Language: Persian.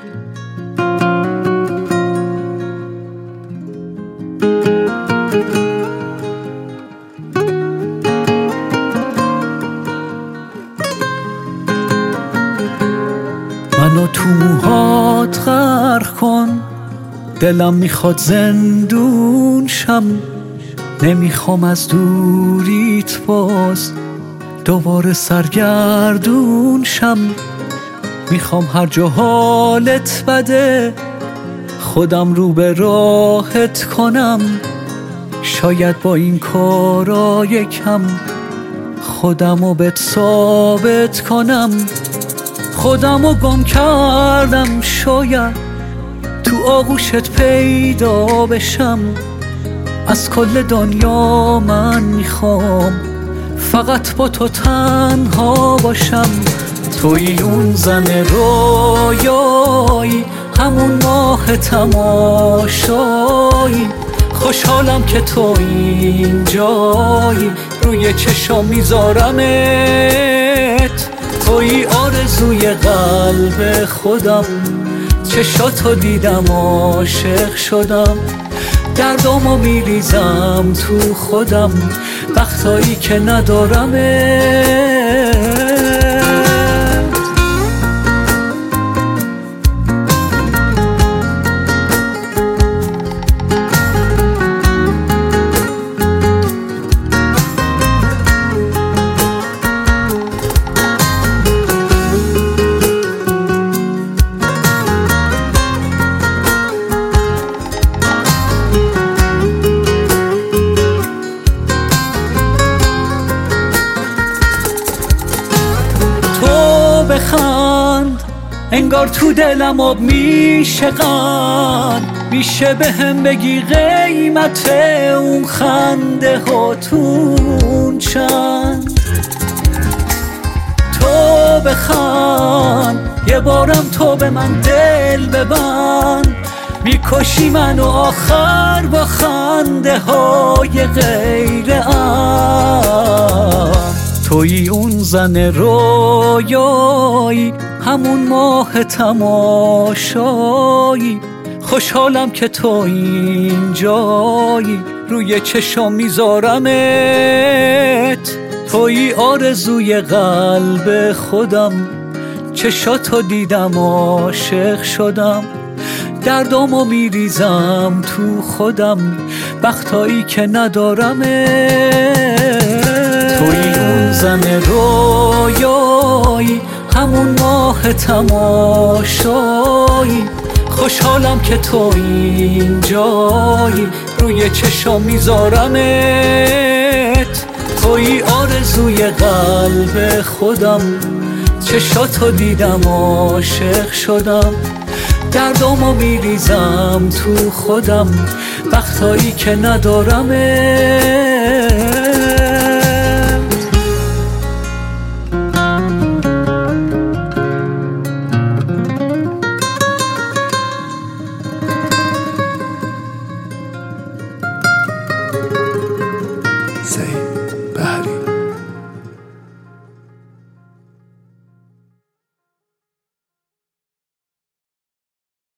منو تو موهات غرق کن، دلم میخواد زندون شم. نمیخوام از دوریت باز دوباره سرگردون شم. میخوام هر جا حالت بده خودم رو به راحت کنم. شاید با این کارا یکم خودمو بهت ثابت کنم. خودمو گم کردم، شاید تو آغوشت پیدا بشم. از کل دنیا من میخوام فقط با تو تنها باشم. توی اون زن رویایی، همون ماه تماشایی. خوشحالم که تو اینجایی، روی چشام میذارمت. توی آرزوی قلب خودم، چشاتو دیدم عاشق شدم. دردامو میریزم تو خودم، وقتایی که ندارمت. بخند انگار تو دلم آب میشه قند. میشه به هم بگی قیمت اون خنده هاتون چند؟ تو بخند یه بارم تو به من دل ببند. میکشی منو آخر با خنده های غیر ام. توی اون زن رویایی، همون ماه تماشایی. خوشحالم که تو اینجایی، روی چشام میذارمت. توی آرزوی قلب خودم، چشاتو دیدم عاشق شدم. دردامو میریزم تو خودم، وقتایی که ندارمت. توی اون زن رویایی، همون ماه تماشایی. خوشحالم که تو اینجایی، روی چشام میذارمت. توی آرزوی قلب خودم، چشاتو دیدم عاشق شدم. دردامو میریزم تو خودم، وقتایی که ندارمت.